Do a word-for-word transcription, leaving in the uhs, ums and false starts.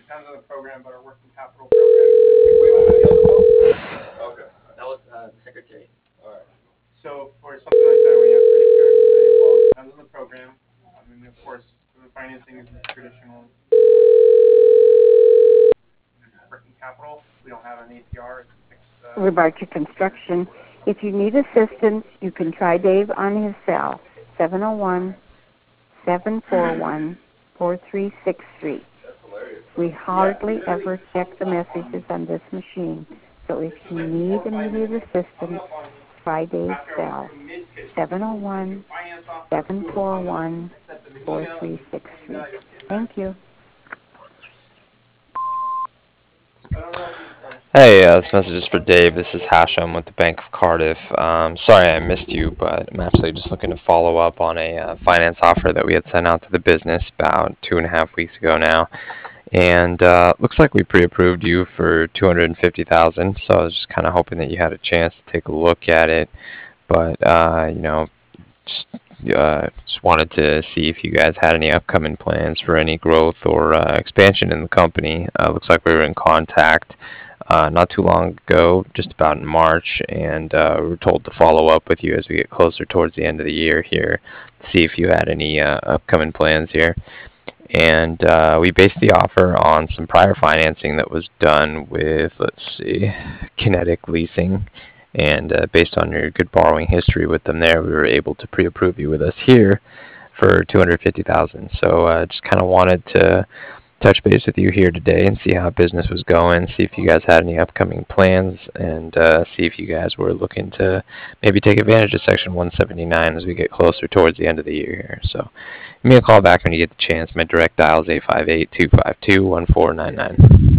depends on the program, but our working capital program is Wait, who was the other phone? Okay. That was uh, the secretary. All right. so for something like that, we have to reach out and say, well, it depends on the program. I mean, of course, the financing is the traditional working capital. We don't have an A P R. It's a fixed. Uh, Labarca Construction. If you need assistance, you can try Dave on his cell, seven oh one, seven four one, four three six three. That's hilarious. We hardly ever check the messages on this machine, so if you need immediate assistance, try Dave's cell, seven oh one, seven four one, four three six three. Thank you. Hey, uh, this message is for Dave. This is Hashem with the Bank of Cardiff. Um, sorry I missed you, but I'm actually just looking to follow up on a uh, finance offer that we had sent out to the business about two and a half weeks ago now. And uh, looks like we pre-approved you for two hundred fifty thousand dollars, so I was just kind of hoping that you had a chance to take a look at it. But, uh, you know, just, uh, just wanted to see if you guys had any upcoming plans for any growth or uh, expansion in the company. Uh, looks like we were in contact Uh, not too long ago, just about in March, and uh, we were told to follow up with you as we get closer towards the end of the year here to see if you had any uh, upcoming plans here. And uh, we based the offer on some prior financing that was done with, let's see, Kinetic Leasing. And uh, based on your good borrowing history with them there, we were able to pre-approve you with us here for two hundred fifty thousand dollars. So I uh, just kind of wanted to touch base with you here today and see how business was going, see if you guys had any upcoming plans, and uh, see if you guys were looking to maybe take advantage of Section one seventy-nine as we get closer towards the end of the year here. So give me a call back when you get the chance. My direct dial is eight five eight, two five two, one four nine nine.